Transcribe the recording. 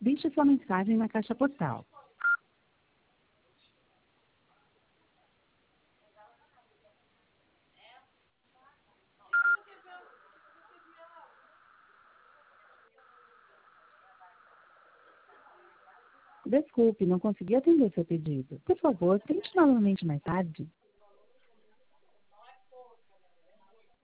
Deixe sua mensagem na caixa postal. Desculpe, não consegui atender seu pedido. Por favor, tente novamente mais tarde.